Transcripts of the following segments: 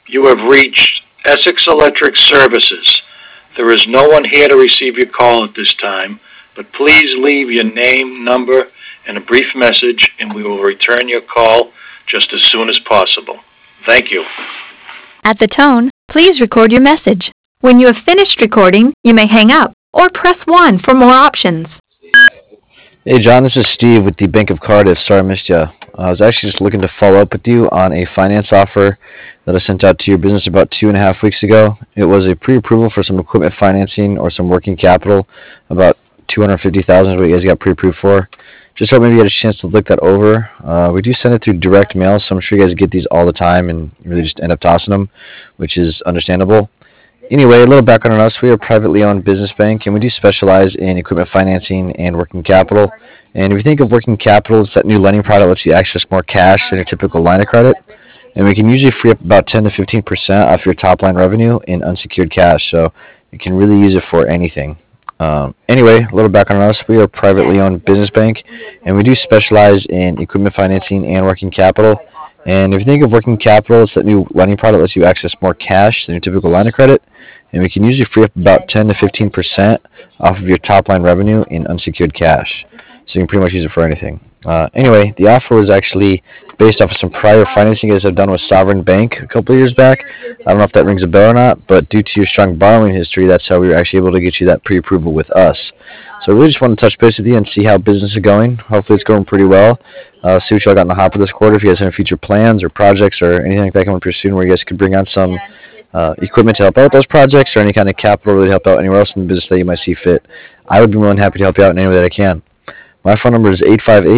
You have reached Essex Electric Services. There is no one here to receive your call at this time, but please leave your name, number, and a brief message, and we will return your call just as soon as possible. Thank you. At the tone, please record your message. When you have finished recording, you may hang up or press 1 for more options. Hey John, this is Steve with the Bank of Cardiff. Sorry I missed you. I was actually just looking to follow up with you on a finance offer that I sent out to your business about 2.5 weeks ago. It was a pre-approval for some equipment financing or some working capital, about $250,000 is what you guys got pre-approved for. Just hope maybe you had a chance to look that over. We do send it through direct mail, so I'm sure you guys get these all the time and really just end up tossing them, which is understandable. Anyway, a little background on us. We are a privately owned business bank, and we do specialize in equipment financing and working capital. And if you think of working capital, it's that new lending product that lets you access more cash than your typical line of credit. And we can usually free up about 10 to 15% off your top line revenue in unsecured cash, so you can really use it for anything. Anyway, a little background on us. We are a privately owned business bank, and we do specialize in equipment financing and working capital. And if you think of working capital, it's that new lending product that lets you access more cash than your typical line of credit. And we can usually free up about 10 to 15% off of your top line revenue in unsecured cash. So you can pretty much use it for anything. Anyway, the offer was actually based off of some prior financing you guys have done with Sovereign Bank a couple of years back. I don't know if that rings a bell or not, but due to your strong borrowing history, that's how we were actually able to get you that pre-approval with us. So I really just want to touch base with you and see how business is going. Hopefully it's going pretty well. See what y'all got in the hopper this quarter. If you guys have any future plans or projects or anything like that coming pretty soon where you guys could bring on some equipment to help out with those projects or any kind of capital really to help out anywhere else in the business that you might see fit, I would be more than happy to help you out in any way that I can. My phone number is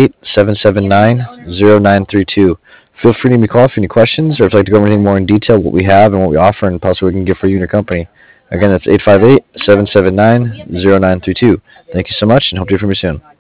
858-779-0932. Feel free to give me a call if you have any questions or if you'd like to go over anything more in detail, what we have and what we offer and possibly we can get for you and your company. Again, that's 858-779-0932. Thank you so much and hope to hear from you soon.